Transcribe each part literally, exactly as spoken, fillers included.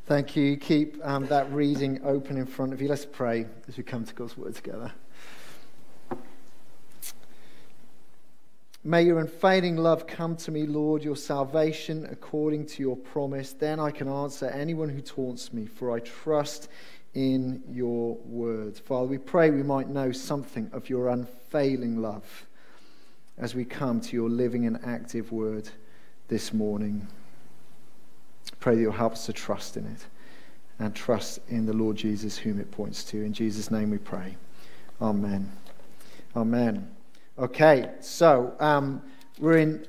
Thank you. Keep um, that reading open in front of you. Let's pray as we come to God's word together. May your unfailing love come to me, Lord, your salvation according to your promise. Then I can answer anyone who taunts me, for I trust in your word. Father, we pray we might know something of your unfailing love as we come to your living and active word this morning. Pray that you'll help us to trust in it and trust in the Lord Jesus whom it points to. In Jesus' name we pray. Amen. Amen. Okay, so um, we're in,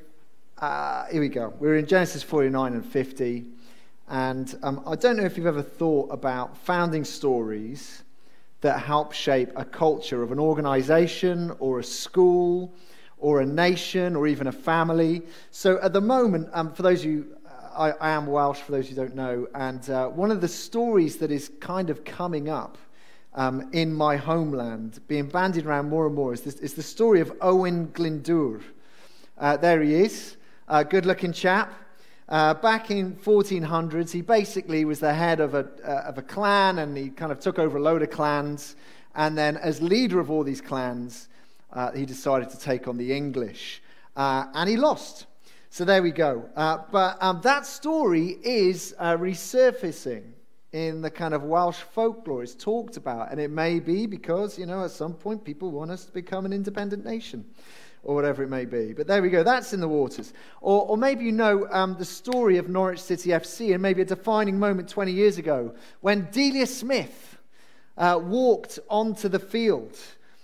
uh, here we go. We're in Genesis forty-nine and fifty. And um, I don't know if you've ever thought about founding stories that help shape a culture of an organization or a school or a nation or even a family. So at the moment, um, for those of you, I, I am Welsh, for those who don't know, and uh, one of the stories that is kind of coming up um, in my homeland, being bandied around more and more, is, this, is the story of Owen Glyndŵr. Uh, there he is, a good-looking chap. Uh, back in fourteen hundreds, he basically was the head of a, uh, of a clan, and he kind of took over a load of clans, and then as leader of all these clans, uh, he decided to take on the English, uh, and he lost. So there we go. Uh, but um, that story is uh, resurfacing in the kind of Welsh folklore. It's talked about, and it may be because, you know, at some point people want us to become an independent nation or whatever it may be. But there we go. That's in the waters. Or, or maybe you know um, the story of Norwich City F C, and maybe a defining moment twenty years ago when Delia Smith uh, walked onto the field,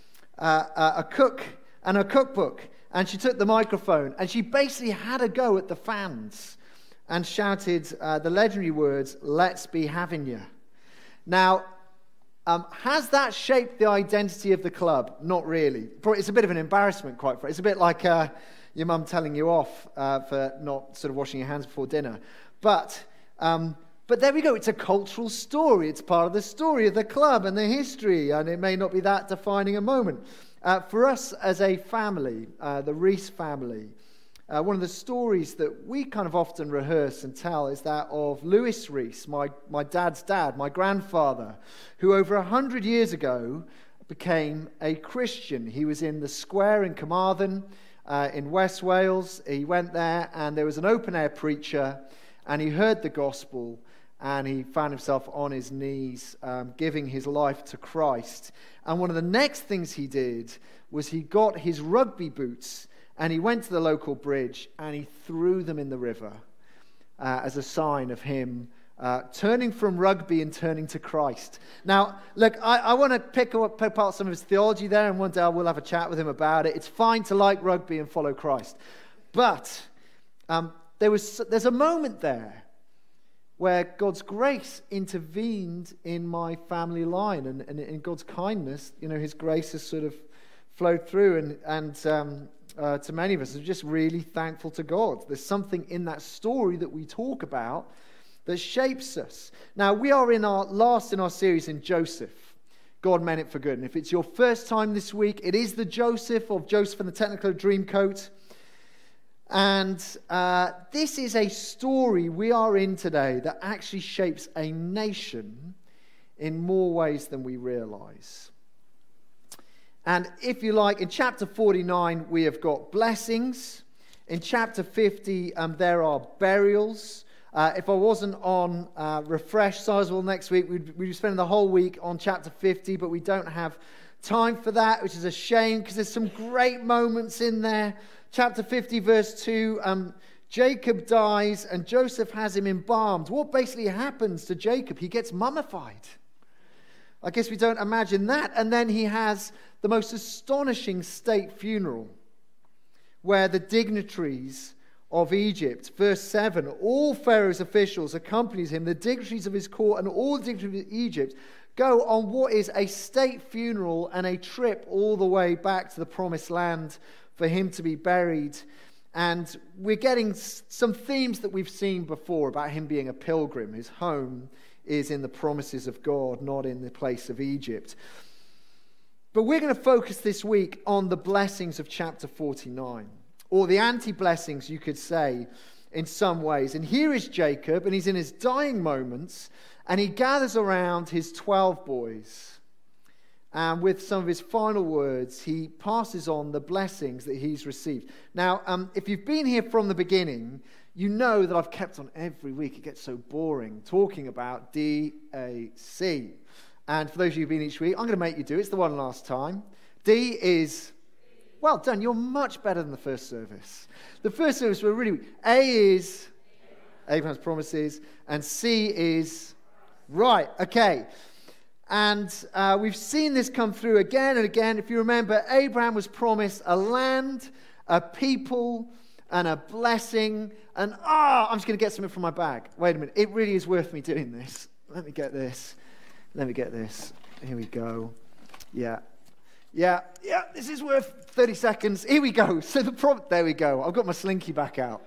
uh, uh, a cook and a cookbook. And she took the microphone and she basically had a go at the fans and shouted uh, the legendary words, "Let's be having you." Now, um, has that shaped the identity of the club? Not really. It's a bit of an embarrassment, quite frankly. It's a bit like uh, your mum telling you off uh, for not sort of washing your hands before dinner. But um, but there we go. It's a cultural story. It's part of the story of the club and the history, and it may not be that defining a moment. Uh, for us as a family, uh, the Rees family, uh, one of the stories that we kind of often rehearse and tell is that of Lewis Rees, my, my dad's dad, my grandfather, who over a hundred years ago became a Christian. He was in the square in Carmarthen uh, in West Wales. He went there and there was an open-air preacher and he heard the gospel and he found himself on his knees um, giving his life to Christ. And one of the next things he did was he got his rugby boots and he went to the local bridge and he threw them in the river uh, as a sign of him uh, turning from rugby and turning to Christ. Now, look, I, I want to pick, up, pick apart some of his theology there, and one day I will have a chat with him about it. It's fine to like rugby and follow Christ. But um, there was there's a moment there where God's grace intervened in my family line, and, and in God's kindness, you know, his grace has sort of flowed through, and, and um, uh, to many of us, are just really thankful to God. There's something in that story that we talk about that shapes us. Now, we are in our last in our series in Joseph. God meant it for good. And if it's your first time this week, it is the Joseph of Joseph and the Technicolor Dreamcoat. And uh, this is a story we are in today that actually shapes a nation in more ways than we realize. And if you like, in chapter forty-nine, we have got blessings. In chapter fifty, um, there are burials. Uh, if I wasn't on uh, Refresh Sizewell next week, we'd, we'd be spending the whole week on chapter fifty, but we don't have time for that, which is a shame because there's some great moments in there. Chapter fifty, verse two, um, Jacob dies and Joseph has him embalmed. What basically happens to Jacob? He gets mummified. I guess we don't imagine that. And then he has the most astonishing state funeral where the dignitaries of Egypt, verse seven, all Pharaoh's officials accompanies him, the dignitaries of his court and all the dignitaries of Egypt go on what is a state funeral and a trip all the way back to the promised land for him to be buried. And we're getting some themes that we've seen before about him being a pilgrim. His home is in the promises of God, not in the place of Egypt. But we're going to focus this week on the blessings of chapter forty-nine, or the anti-blessings, you could say, in some ways. And here is Jacob, and he's in his dying moments, and he gathers around his twelve boys. And with some of his final words, he passes on the blessings that he's received. Now, um, if you've been here from the beginning, you know that I've kept on every week. It gets so boring talking about D A C. And for those of you who've been each week, I'm going to make you do it. It's the one last time. D is... Well done, you're much better than the first service. The first service were really... A is Abraham's promises, and C is... Right, okay. And uh, we've seen this come through again and again. If you remember, Abraham was promised a land, a people, and a blessing. And, ah, oh, I'm just going to get something from my bag. Wait a minute, it really is worth me doing this. Let me get this. Let me get this. Here we go. Yeah. Yeah, yeah, this is worth thirty seconds. Here we go. So the pro- There we go. I've got my slinky back out.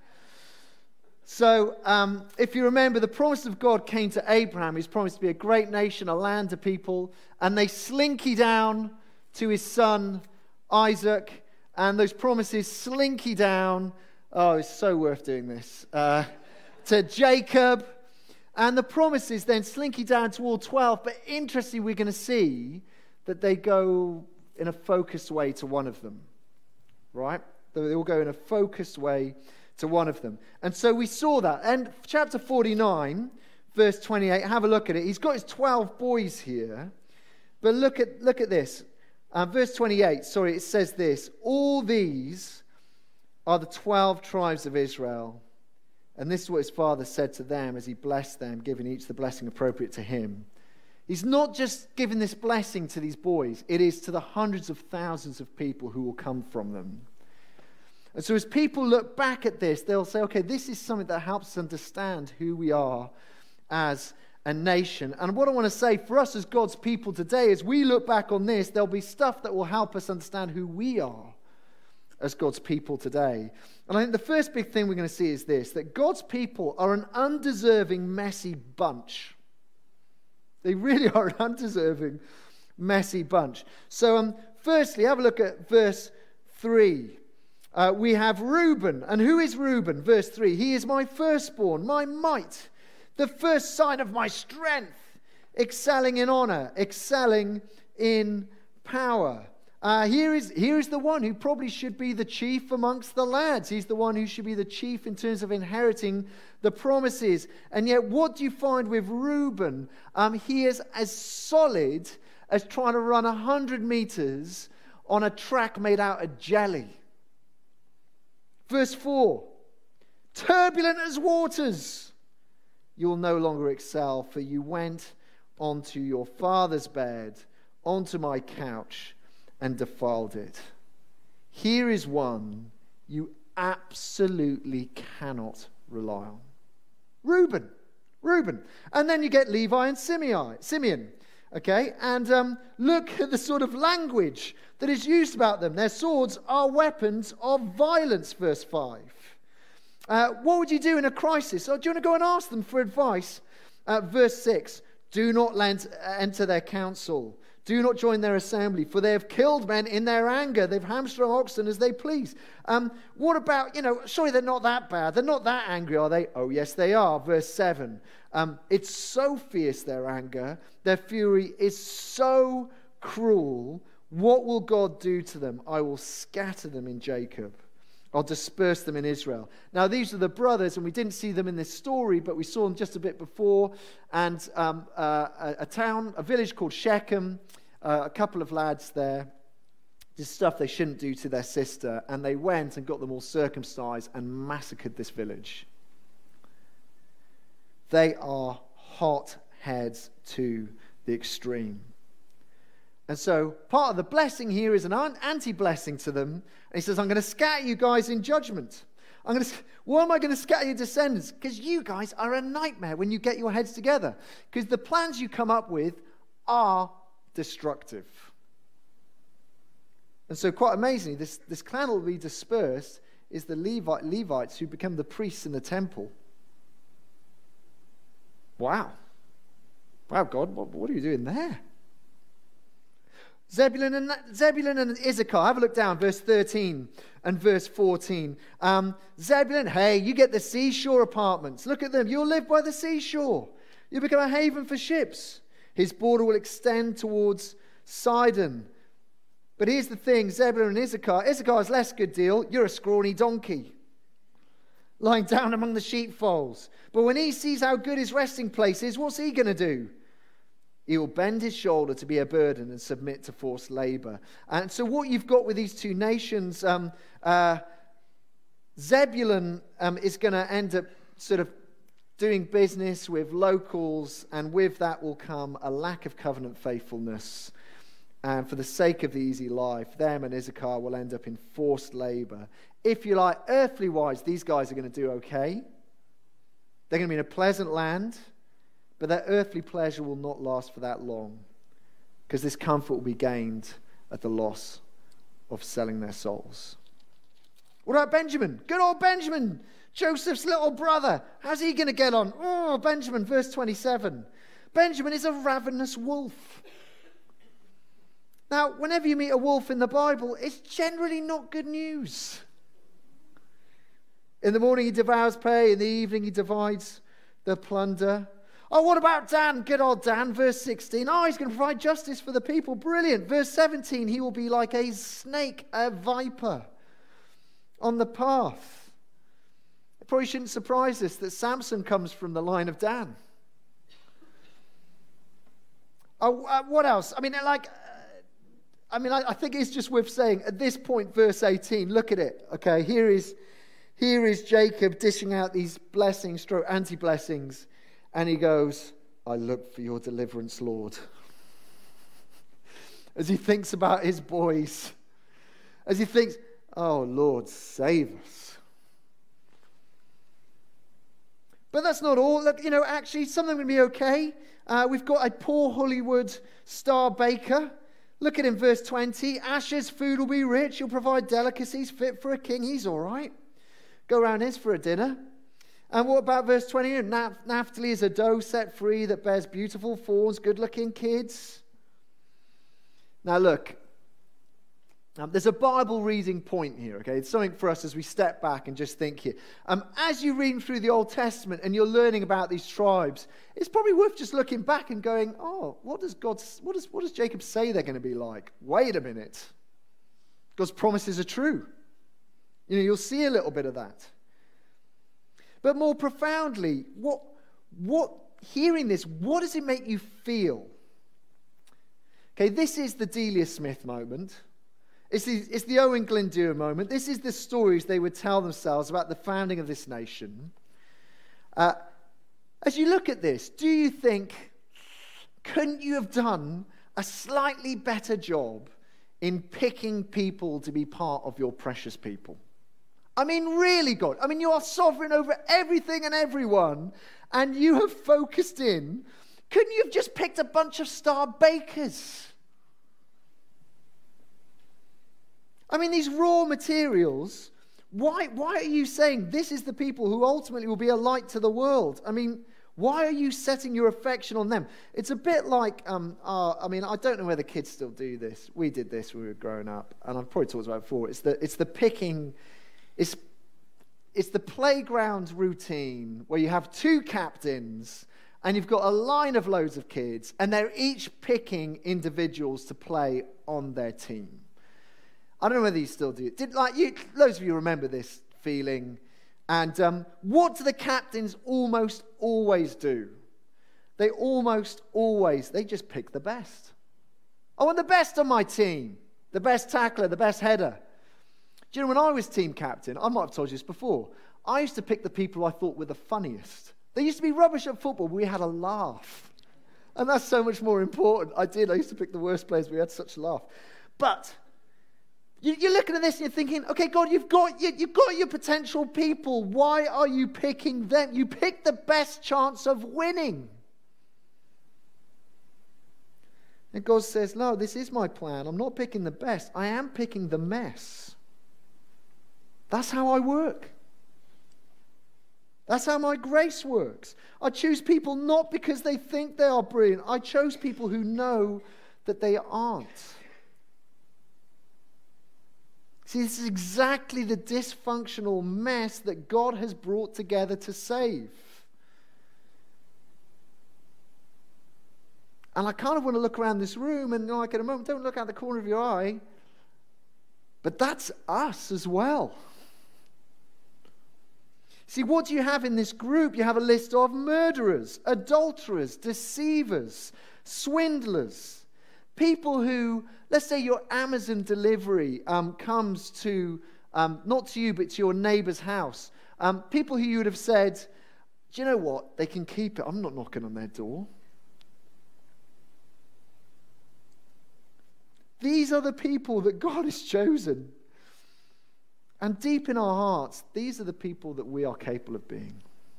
So um, if you remember, the promise of God came to Abraham. He's promised to be a great nation, a land, a people. And they slinky down to his son, Isaac. And those promises slinky down. Oh, it's so worth doing this. Uh, to Jacob. And the promises then slinky down to all twelve. But interestingly, we're going to see that they go in a focused way to one of them, right? They all go in a focused way to one of them. And so we saw that. And chapter forty-nine, verse twenty-eight, have a look at it. He's got his twelve boys here. But look at look at this. Uh, verse twenty-eight, sorry, it says this. All these are the twelve tribes of Israel. And this is what his father said to them as he blessed them, giving each the blessing appropriate to him. He's not just giving this blessing to these boys. It is to the hundreds of thousands of people who will come from them. And so as people look back at this, they'll say, okay, this is something that helps us understand who we are as a nation. And what I want to say for us as God's people today, as we look back on this, there'll be stuff that will help us understand who we are as God's people today. And I think the first big thing we're going to see is this, that God's people are an undeserving, messy bunch. They really are an undeserving, messy bunch. So um, firstly, have a look at verse three. Uh, we have Reuben. And who is Reuben? Verse three. He is my firstborn, my might, the first sign of my strength, excelling in honor, excelling in power. Uh, here is, here is the one who probably should be the chief amongst the lads. He's the one who should be the chief in terms of inheriting the promises. And yet, what do you find with Reuben? Um, he is as solid as trying to run one hundred meters on a track made out of jelly. Verse four. Turbulent as waters, you will no longer excel, for you went onto your father's bed, onto my couch, and defiled it. Here is one you absolutely cannot rely on. Reuben. Reuben. And then you get Levi and Simeon. Okay? And um, look at the sort of language that is used about them. Their swords are weapons of violence, verse five. Uh, what would you do in a crisis? Or do you want to go and ask them for advice? Uh, verse six. Do not lent, enter their council. Do not join their assembly, for they have killed men in their anger. They've hamstrung oxen as they please. Um, what about, you know, surely they're not that bad. They're not that angry, are they? Oh, yes, they are. Verse seven. Um, it's so fierce, their anger. Their fury is so cruel. What will God do to them? I will scatter them in Jacob. I'll disperse them in Israel. Now, these are the brothers, and we didn't see them in this story, but we saw them just a bit before. And um, uh, a, a town, a village called Shechem, uh, a couple of lads there, did stuff they shouldn't do to their sister, and they went and got them all circumcised and massacred this village. They are hot heads to the extreme. And so part of the blessing here is an anti-blessing to them. And he says, I'm going to scatter you guys in judgment. I'm going to, why am I going to scatter your descendants? Because you guys are a nightmare when you get your heads together. Because the plans you come up with are destructive. And so quite amazingly, this, this clan will be dispersed is the Levite, Levites who become the priests in the temple. Wow. Wow, God, what, what are you doing there? Zebulun and, Zebulun and Issachar, have a look down, verse thirteen and verse fourteen. Um, Zebulun, hey, you get the seashore apartments. Look at them. You'll live by the seashore. You'll become a haven for ships. His border will extend towards Sidon. But here's the thing, Zebulun and Issachar. Issachar's less good deal. You're a scrawny donkey, lying down among the sheepfolds. But when he sees how good his resting place is, what's he going to do? He will bend his shoulder to be a burden and submit to forced labor. And so what you've got with these two nations, um, uh, Zebulun um, is going to end up sort of doing business with locals, and with that will come a lack of covenant faithfulness. And for the sake of the easy life, them and Issachar will end up in forced labor. If you like, earthly wise, these guys are going to do okay. They're going to be in a pleasant land. But their earthly pleasure will not last for that long, because this comfort will be gained at the loss of selling their souls. What about Benjamin? Good old Benjamin, Joseph's little brother. How's he going to get on? Oh, Benjamin, verse twenty-seven. Benjamin is a ravenous wolf. Now, whenever you meet a wolf in the Bible, it's generally not good news. In the morning he devours prey, in the evening he divides the plunder. Oh, what about Dan? Good old Dan, verse sixteen. Oh, he's going to provide justice for the people. Brilliant. Verse seventeen, he will be like a snake, a viper on the path. It probably shouldn't surprise us that Samson comes from the line of Dan. Oh, uh, what else? I mean, like, uh, I mean, I, I think it's just worth saying at this point, verse eighteen, look at it. Okay, here is, here is Jacob dishing out these blessings, stroke anti-blessings. And he goes, I look for your deliverance, Lord. As he thinks about his boys. As he thinks, oh, Lord, save us. But that's not all. Look, you know, actually, something will be okay. Uh, we've got a poor Hollywood star baker. Look at him, verse twenty. Asher's food will be rich. He'll provide delicacies fit for a king. He's all right. Go around his for a dinner. And what about verse twenty? Naphtali is a doe set free that bears beautiful fawns, good-looking kids. Now look, um, there's a Bible reading point here, okay? It's something for us as we step back and just think here. Um, as you're reading through the Old Testament and you're learning about these tribes, it's probably worth just looking back and going, oh, what does God, what does, what does Jacob say they're going to be like? Wait a minute. God's promises are true. You know, you'll see a little bit of that. But more profoundly, what, what, hearing this, what does it make you feel? Okay, this is the Delia Smith moment. It's the, it's the Owen Glendower moment. This is the stories they would tell themselves about the founding of this nation. Uh, as you look at this, do you think, couldn't you have done a slightly better job in picking people to be part of your precious people? I mean, really, God. I mean, you are sovereign over everything and everyone, and you have focused in. Couldn't you have just picked a bunch of star bakers? I mean, these raw materials, why, why are you saying this is the people who ultimately will be a light to the world? I mean, why are you setting your affection on them? It's a bit like, um, uh, I mean, I don't know whether kids still do this. We did this when we were growing up, and I've probably talked about it before. It's the, it's the picking... It's, it's the playground routine where you have two captains and you've got a line of loads of kids and they're each picking individuals to play on their team. I don't know whether you still do it. Did, like you, loads of you remember this feeling. And um, what do the captains almost always do? They almost always, they just pick the best. I want the best on my team. The best tackler, the best header. Do you know, when I was team captain, I might have told you this before, I used to pick the people I thought were the funniest. They used to be rubbish at football, but we had a laugh. And that's so much more important. I did. I used to pick the worst players, we had such a laugh. But you, you're looking at this and you're thinking, okay, God, you've got, you, you've got your potential people. Why are you picking them? You pick the best chance of winning. And God says, no, this is my plan. I'm not picking the best. I am picking the mess. That's how I work. That's how my grace works. I choose people not because they think they are brilliant. I chose people who know that they aren't. See, this is exactly the dysfunctional mess that God has brought together to save. And I kind of want to look around this room and, like, in a moment, don't look out the corner of your eye, but that's us as well. See, what do you have in this group? You have a list of murderers, adulterers, deceivers, swindlers, people who, let's say your Amazon delivery um, comes to, um, not to you, but to your neighbor's house. Um, people who you would have said, do you know what? They can keep it. I'm not knocking on their door. These are the people that God has chosen. And deep in our hearts, these are the people that we are capable of being.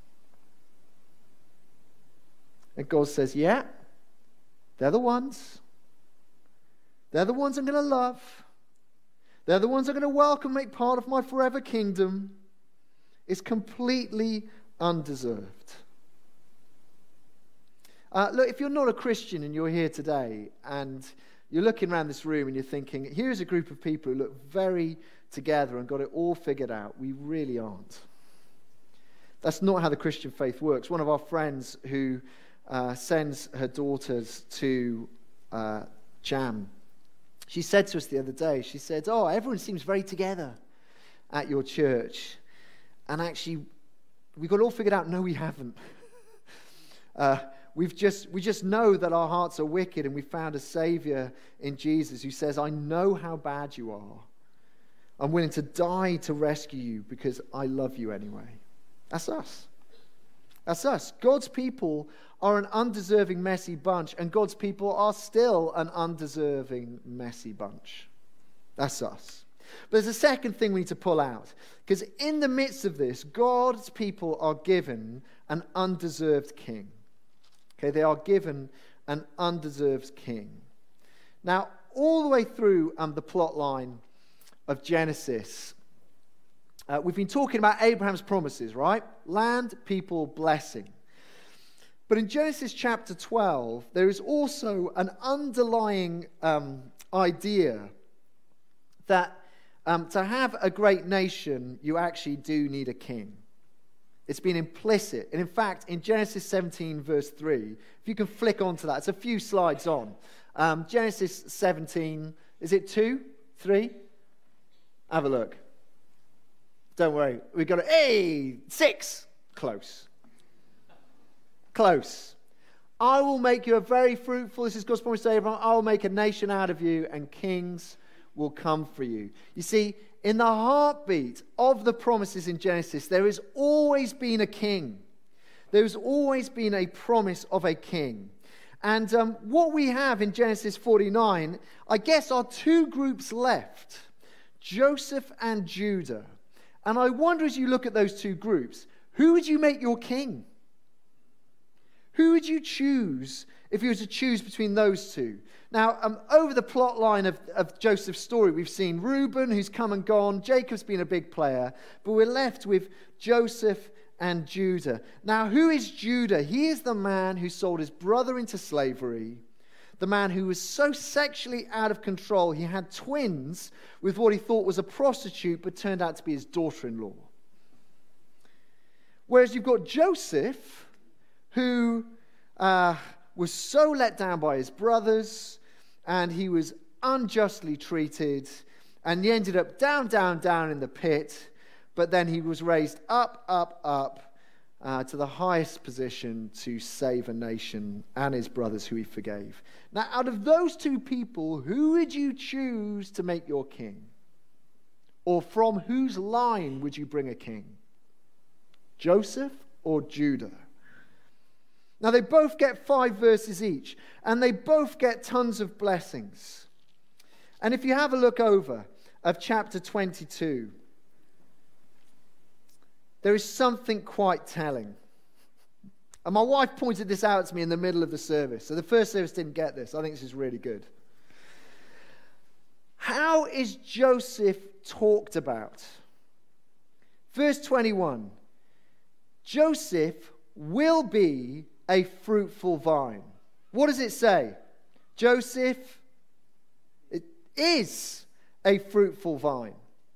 And God says, yeah, they're the ones. They're the ones I'm going to love. They're the ones I'm going to welcome, make part of my forever kingdom. It's completely undeserved. Uh, look, if you're not a Christian and you're here today and you're looking around this room and you're thinking, here's a group of people who look very together and got it all figured out. We really aren't. That's not how the Christian faith works. One of our friends who uh, sends her daughters to uh, Jam, she said to us the other day, she said, oh, everyone seems very together at your church. And actually, we got it all figured out. No, we haven't. uh, we've just we just know that our hearts are wicked, and we found a Savior in Jesus who says, I know how bad you are. I'm willing to die to rescue you because I love you anyway. That's us. That's us. God's people are an undeserving, messy bunch, and God's people are still an undeserving, messy bunch. That's us. But there's a second thing we need to pull out, because in the midst of this, God's people are given an undeserved king. Okay, they are given an undeserved king. Now, all the way through um, the plot line of Genesis, uh, we've been talking about Abraham's promises, right? Land, people, blessing. But in Genesis chapter twelve, there is also an underlying um, idea that um, to have a great nation, you actually do need a king. It's been implicit. And in fact, in Genesis seventeen, verse three, if you can flick onto that, it's a few slides on. Um, Genesis seventeen, is it two, three? Have a look. Don't worry. We've got a, hey, six. Close. Close. I will make you a very fruitful, this is God's promise to Abraham, I will make a nation out of you, and kings will come for you. You see, in the heartbeat of the promises in Genesis, there has always been a king. There has always been a promise of a king. And um, what we have in Genesis forty-nine, I guess, are two groups left. Joseph and Judah. And I wonder, as you look at those two groups, who would you make your king? Who would you choose if you were to choose between those two? Now, um, over the plot line of, of Joseph's story, we've seen Reuben, who's come and gone. Jacob's been a big player. But we're left with Joseph and Judah. Now, who is Judah? He is the man who sold his brother into slavery. The man who was so sexually out of control, he had twins with what he thought was a prostitute, but turned out to be his daughter-in-law. Whereas you've got Joseph, who uh, was so let down by his brothers, and he was unjustly treated, and he ended up down, down, down in the pit, but then he was raised up, up, up, Uh, to the highest position to save a nation and his brothers who he forgave. Now, out of those two people, who would you choose to make your king? Or from whose line would you bring a king? Joseph or Judah? Now, they both get five verses each, and they both get tons of blessings. And if you have a look over of chapter twenty-two, there is something quite telling. And my wife pointed this out to me in the middle of the service. So the first service didn't get this. I think this is really good. How is Joseph talked about? Verse twenty-one. Joseph will be a fruitful vine. What does it say? Joseph it is a fruitful vine.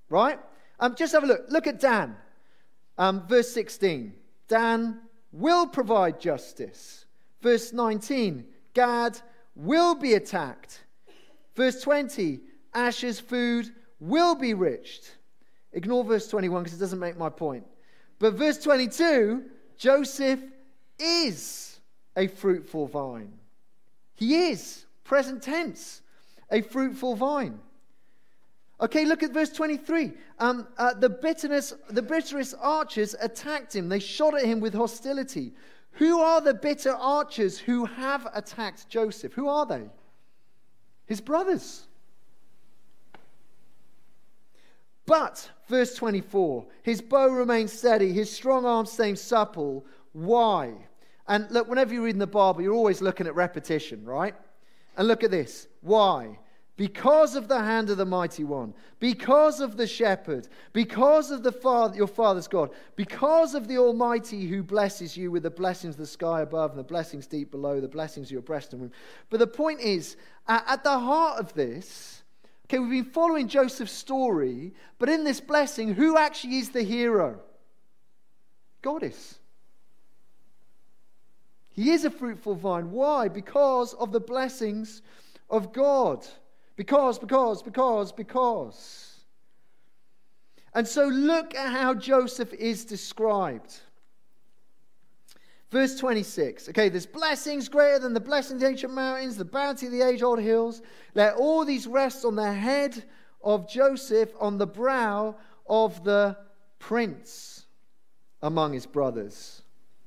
right? Um, just have a look. Look at Dan. Um, verse sixteen. Dan will provide justice. Verse nineteen. Gad will be attacked. Verse twenty. Asher's food will be riched. Ignore verse twenty-one because it doesn't make my point. But verse twenty-two, Joseph is a fruitful vine. He is, present tense, a fruitful vine. Okay, look at verse twenty-three. Um, uh, the bitterness, the bitterest archers attacked him. They shot at him with hostility. Who are the bitter archers who have attacked Joseph? Who are they? His brothers. But, verse twenty-four, his bow remained steady, his strong arm stayed supple. Why? And look, whenever you read in the Bible, you're always looking at repetition, right? And look at this. Why? Because of the hand of the mighty one, because of the shepherd, because of the father, your father's God, because of the Almighty who blesses you with the blessings of the sky above and the blessings deep below, the blessings of your breast and womb. But the point is, uh, at the heart of this, okay, we've been following Joseph's story, but in this blessing, who actually is the hero? God is. He is a fruitful vine. Why? Because of the blessings of God. Because, because, because, because. And so look at how Joseph is described. Verse twenty-six. Okay, there's blessings greater than the blessings of the ancient mountains, the bounty of the age-old hills. Let all these rest on the head of Joseph, on the brow of the prince among his brothers.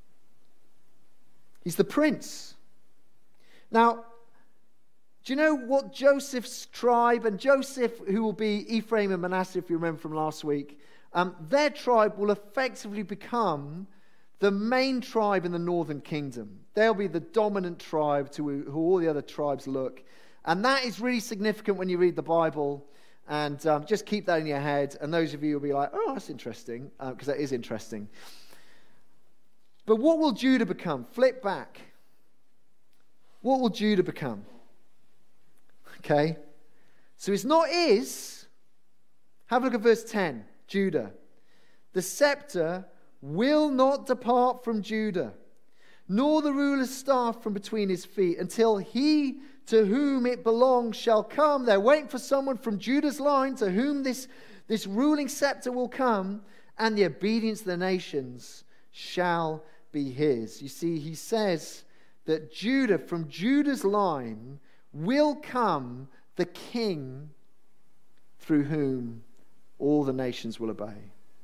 He's the prince. Now, do you know what Joseph's tribe, and Joseph, who will be Ephraim and Manasseh, if you remember from last week, um, their tribe will effectively become the main tribe in the northern kingdom. They'll be the dominant tribe to who all the other tribes look. And that is really significant when you read the Bible. And um, just keep that in your head. And those of you will be like, oh, that's interesting, because uh, that is interesting. But what will Judah become? Flip back. What will Judah become? Okay. So it's not is. Have a look at verse ten. Judah. The scepter will not depart from Judah, nor the ruler's staff from between his feet, until he to whom it belongs shall come. They're waiting for someone from Judah's line to whom this, this ruling scepter will come, and the obedience of the nations shall be his. You see, he says that Judah, from Judah's line, will come the king through whom all the nations will obey.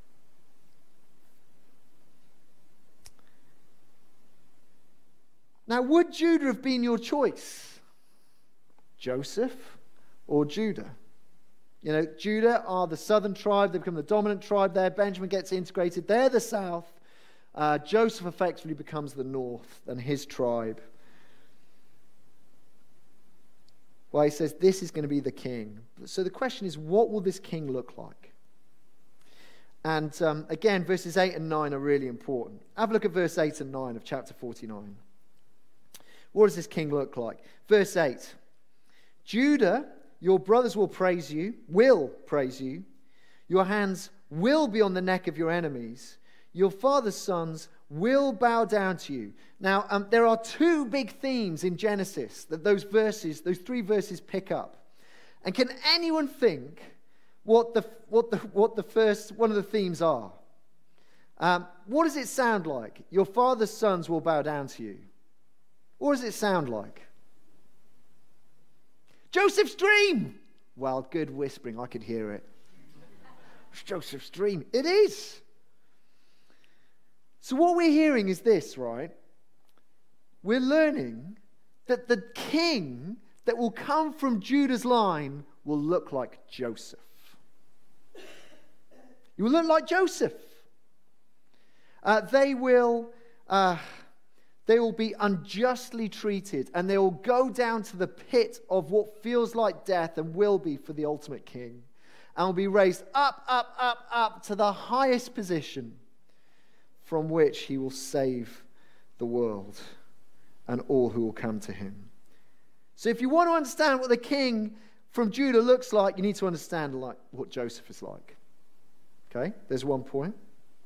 Now, would Judah have been your choice? Joseph or Judah? You know, Judah are the southern tribe. They become the dominant tribe there. Benjamin gets integrated. They're the south. Uh, Joseph effectively becomes the north and his tribe. Well, he says this is going to be the king. So the question is, what will this king look like? And um, again, verses eight and nine are really important. Have a look at verse eight and nine of chapter forty-nine. What does this king look like? Verse eight. Judah, your brothers will praise you, will praise you. Your hands will be on the neck of your enemies. Your father's sons will bow down to you. Now, um, there are two big themes in Genesis that those verses, those three verses pick up. And can anyone think what the what the what the first one of the themes are? Um, what does it sound like? Your father's sons will bow down to you. What does it sound like? Joseph's dream. Well, good whispering. I could hear it. It's Joseph's dream. It is. So what we're hearing is this, right? We're learning that the king that will come from Judah's line will look like Joseph. You will look like Joseph. Uh, they will... Uh, They will be unjustly treated, and they will go down to the pit of what feels like death and will be for the ultimate king, and will be raised up, up, up, up to the highest position from which he will save the world and all who will come to him. So if you want to understand what the king from Judah looks like, you need to understand like what Joseph is like. Okay, there's one point.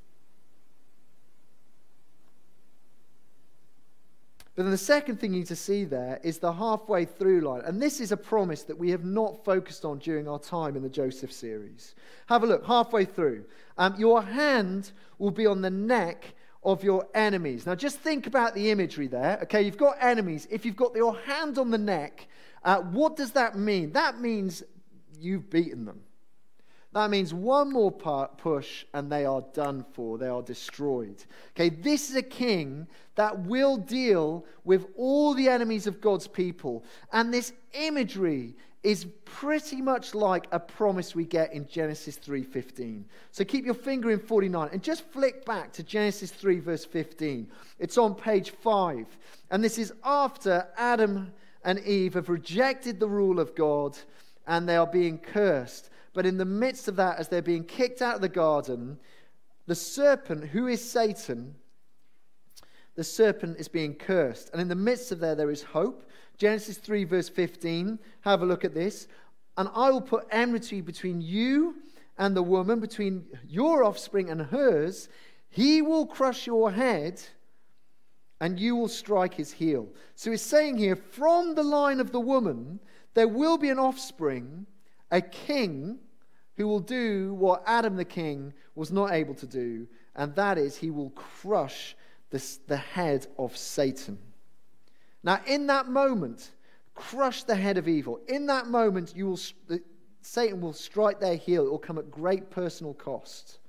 But then the second thing you need to see there is the halfway through line. And this is a promise that we have not focused on during our time in the Joseph series. Have a look, halfway through. Um, your hand will be on the neck of your enemies. Now just think about the imagery there. Okay, you've got enemies. If you've got your hand on the neck, uh, what does that mean? That means you've beaten them. That means one more push and they are done for. They are destroyed. Okay, this is a king that will deal with all the enemies of God's people. And this imagery is pretty much like a promise we get in Genesis three fifteen. So keep your finger in forty-nine and just flick back to Genesis three verse fifteen. It's on page five. And this is after Adam and Eve have rejected the rule of God and they are being cursed. But in the midst of that, as they're being kicked out of the garden, the serpent, who is Satan, the serpent is being cursed. And in the midst of there, there is hope. Genesis three verse fifteen, have a look at this. And I will put enmity between you and the woman, between your offspring and hers. He will crush your head and you will strike his heel. So he's saying here, from the line of the woman, there will be an offspring, a king, who will do what Adam the king was not able to do, and that is he will crush this, the head of Satan. Now, in that moment, crush the head of evil. In that moment, you will Satan will strike their heel. It will come at great personal cost.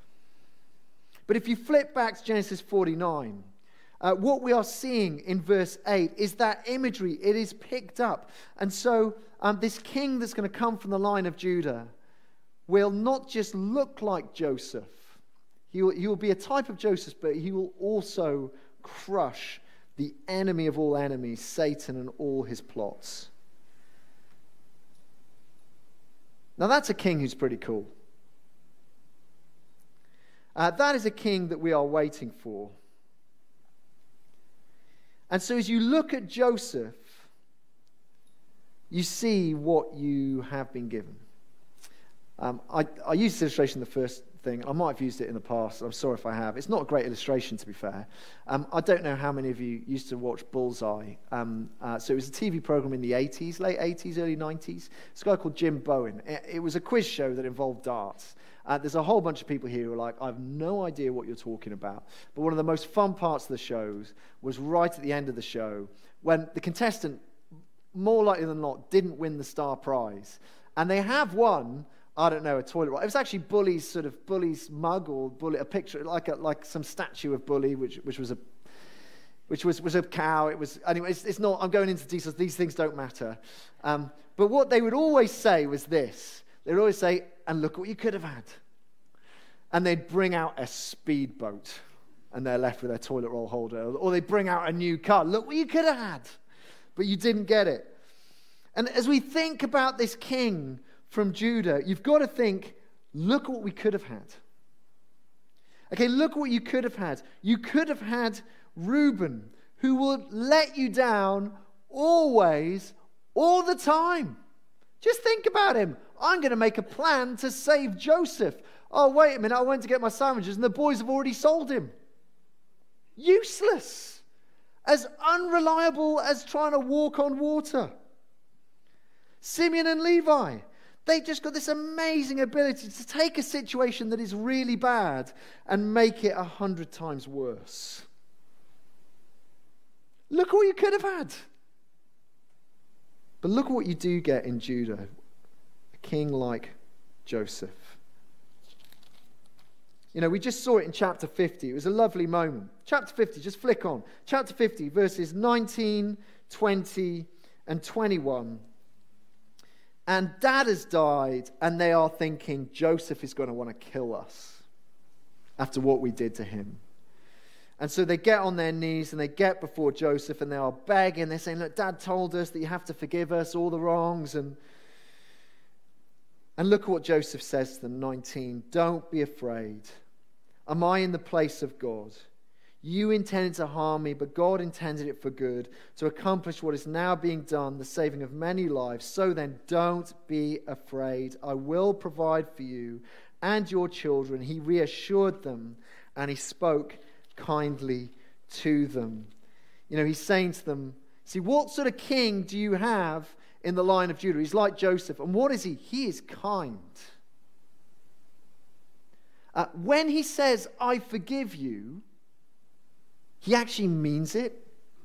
But if you flip back to Genesis forty-nine, uh, what we are seeing in verse eight is that imagery. It is picked up. And so um, this king that's going to come from the line of Judah will not just look like Joseph. He will, he will be a type of Joseph, but he will also crush the enemy of all enemies, Satan and all his plots. Now that's a king who's pretty cool. Uh, that is a king that we are waiting for. And so as you look at Joseph, you see what you have been given. Um, I, I used this illustration in the first thing. I might have used it in the past. I'm sorry if I have. It's not a great illustration, to be fair. Um, I don't know how many of you used to watch Bullseye. Um, uh, so it was a T V program in the eighties, late eighties, early nineties. It's a guy called Jim Bowen. It, it was a quiz show that involved darts. Uh, there's a whole bunch of people here who are like, I have no idea what you're talking about. But one of the most fun parts of the shows was right at the end of the show when the contestant, more likely than not, didn't win the star prize. And they have won, I don't know, a toilet roll. It was actually Bully's sort of Bully's mug or Bully, a picture, like a, like some statue of Bully, which which was a which was, was a cow. It was anyway. It's, it's not. I'm going into details. These things don't matter. Um, but what they would always say was this. They would always say, "And look what you could have had." And they'd bring out a speedboat, and they're left with their toilet roll holder, or they bring out a new car. Look what you could have had, but you didn't get it. And as we think about this king from Judah, you've got to think, look what we could have had. Okay, look what you could have had. You could have had Reuben, who will let you down always, all the time. Just think about him. I'm going to make a plan to save Joseph. Oh, wait a minute, I went to get my sandwiches and the boys have already sold him. Useless. As unreliable as trying to walk on water. Simeon and Levi, they've just got this amazing ability to take a situation that is really bad and make it a hundred times worse. Look at what you could have had. But look at what you do get in Judah. A king like Joseph. You know, we just saw it in chapter fifty. It was a lovely moment. Chapter fifty, just flick on. Chapter fifty, verses nineteen, twenty, and twenty-one. And dad has died, and they are thinking Joseph is going to want to kill us after what we did to him. And so they get on their knees and they get before Joseph and they are begging. They're saying, look, Dad told us that you have to forgive us all the wrongs. And, and look at what Joseph says to them, nineteen. Don't be afraid. Am I in the place of God? You intended to harm me, but God intended it for good, to accomplish what is now being done, the saving of many lives. So then, don't be afraid. I will provide for you and your children. He reassured them and he spoke kindly to them. You know, he's saying to them, see, what sort of king do you have in the line of Judah? He's like Joseph. And what is he? He is kind. Uh, when he says, I forgive you, he actually means it.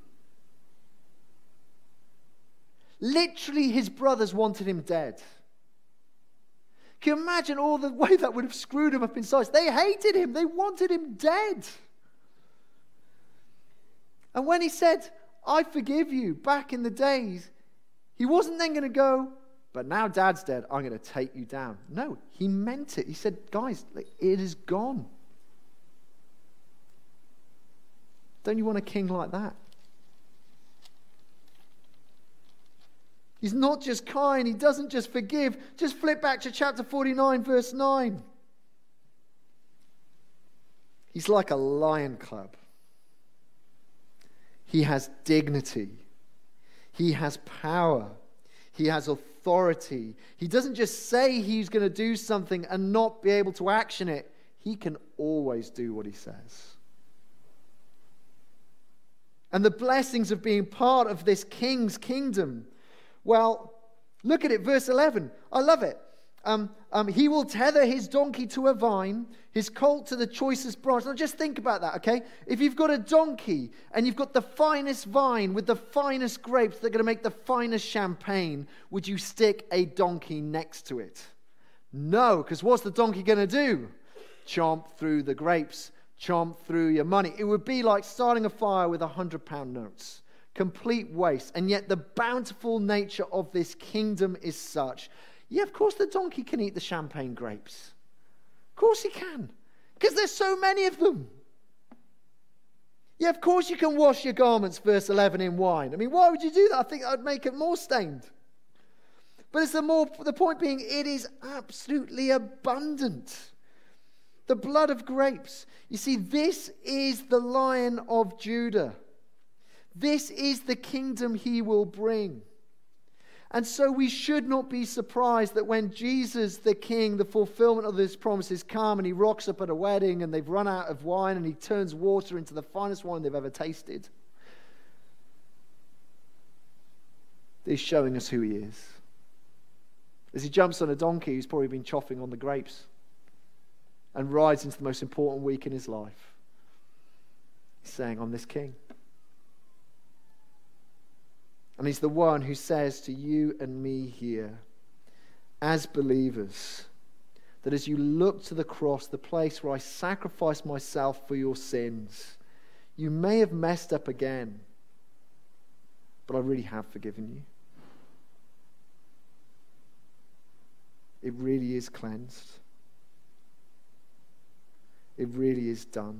Literally, his brothers wanted him dead. Can you imagine all the way that would have screwed him up inside? They hated him. They wanted him dead. And when he said, I forgive you, back in the days, he wasn't then going to go, but now Dad's dead, I'm going to take you down. No, he meant it. He said, guys, it is gone. Don't you want a king like that? He's not just kind. He doesn't just forgive. Just flip back to chapter forty-nine, verse nine. He's like a lion cub. He has dignity. He has power. He has authority. He doesn't just say he's going to do something and not be able to action it. He can always do what he says. And the blessings of being part of this king's kingdom. Well, look at it, verse eleven. I love it. Um, um, he will tether his donkey to a vine, his colt to the choicest branch. Now just think about that, okay? If you've got a donkey and you've got the finest vine with the finest grapes that are going to make the finest champagne, would you stick a donkey next to it? No, because what's the donkey going to do? Chomp through the grapes, chomp through your money. It would be like starting a fire with a hundred pound notes. Complete waste. And yet the bountiful nature of this kingdom is such. Yeah, of course the donkey can eat the champagne grapes. Of course he can. Because there's so many of them. Yeah, of course you can wash your garments, verse eleven, in wine. I mean, why would you do that? I think that would make it more stained. But it's the more the point being, it is absolutely abundant. The blood of grapes. You see, this is the Lion of Judah. This is the kingdom he will bring. And so we should not be surprised that when Jesus, the King, the fulfillment of this promises come and he rocks up at a wedding and they've run out of wine and he turns water into the finest wine they've ever tasted. He's showing us who he is. As he jumps on a donkey, he's probably been chopping on the grapes and rides into the most important week in his life. He's saying, I'm this king. And he's the one who says to you and me here, as believers, that as you look to the cross, the place where I sacrifice myself for your sins, you may have messed up again, but I really have forgiven you. It really is cleansed. It really is done.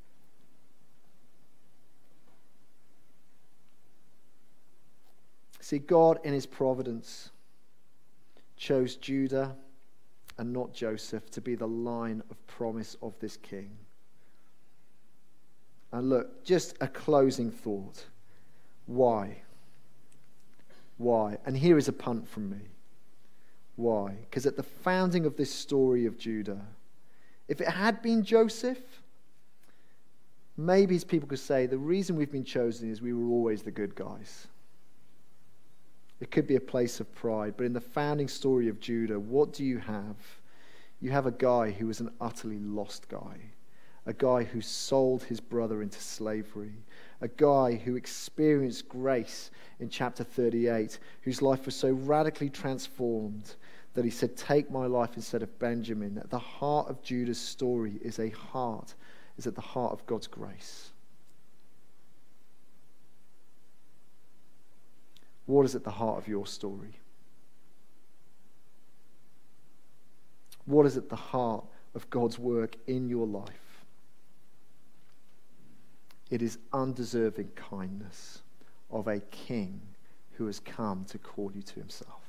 See, God in his providence chose Judah and not Joseph to be the line of promise of this king. And look, just a closing thought. Why? Why? And here is a punt from me. Why? Because at the founding of this story of Judah, if it had been Joseph, maybe as people could say, the reason we've been chosen is we were always the good guys. It could be a place of pride. But in the founding story of Judah, what do you have? You have a guy who was an utterly lost guy. A guy who sold his brother into slavery. A guy who experienced grace in chapter thirty-eight, whose life was so radically transformed that he said, take my life instead of Benjamin. At the heart of Judah's story is a heart, is at the heart of God's grace. What is at the heart of your story? What is at the heart of God's work in your life? It is undeserving kindness of a king who has come to call you to himself.